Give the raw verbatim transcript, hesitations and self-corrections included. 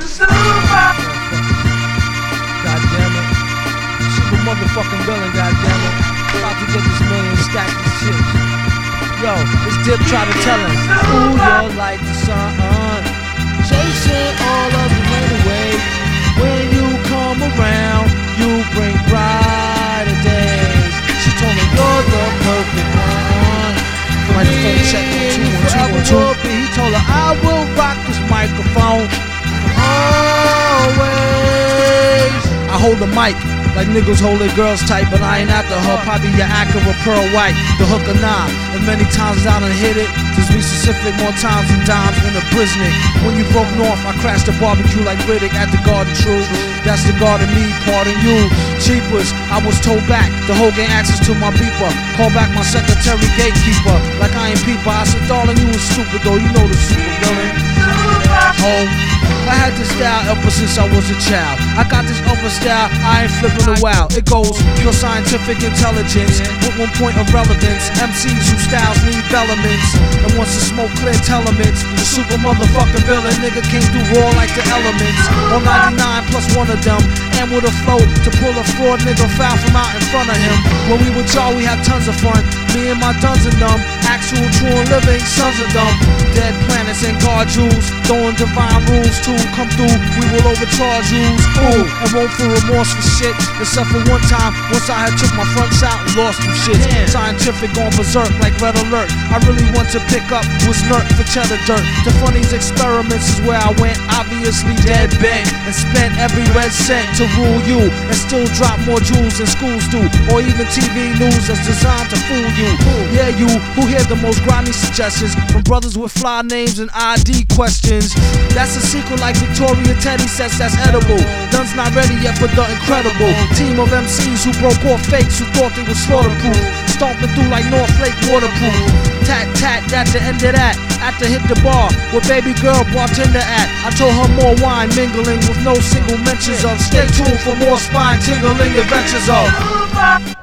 Goddamn it. Super motherfucking villain, goddamn it. About to get this million stacked of chips. Yo, this dip try to tell him, ooh, you're like the sun, chasing all of the rain away. When you come around, you bring brighter days. She told me you're the perfect one. Microphone check one two one two one two. He told her I will rock this microphone always. I hold the mic like niggas hold their girls tight, but I ain't after her. Probably your Acura Pearl White, the hook or nah. As many times as I done hit it, just be specific, more times than dimes in the Brisnick. When you broke north, I crashed the barbecue like Riddick at the Garden True. That's the garden me, pardon you. Cheapers, I was told back. The whole gain access to my beeper. Call back my secretary gatekeeper. Like I ain't peeper. I said, darling, you was stupid though. You know the super villain. Home. I had this style ever since I was a child. I got this other style, I ain't flipping a wow. It goes pure scientific intelligence with one point of relevance. M Cs whose styles need elements, and once the smoke clear telements, the super motherfucking villain nigga came through raw like the elements. On ninety-nine plus one of them, and with a flow to pull a fraud nigga foul from out in front of him. When we with y'all, we had tons of fun. Me and my duns and them, actual true and living sons of them. Dead planets and guard jewels, throwing divine rules to come through, we will overcharge yous. Ooh, and won't feel remorse for shit, except for one time, once I had took my fronts out and lost some shit. Damn. Scientific on berserk like red alert. I really want to pick up was nerd for cheddar dirt. The funniest experiments is where I went, obviously dead bent, and spent every red cent to rule you, and still drop more jewels than schools do, or even T V news that's designed to fool you. Ooh. Yeah, you who hear the most grimy suggestions from brothers with fly names and I D questions. That's a sequel like Victoria Teddy says that's edible. Duns not ready yet for the incredible team of M Cs who broke off fakes who thought they were slaughterproof, stomping through like North Lake waterproof. Tat tat, at the end of that, at the hit the bar where baby girl bartender at. I told her more wine mingling with no single mentions of. Stay tuned for more spine tingling adventures of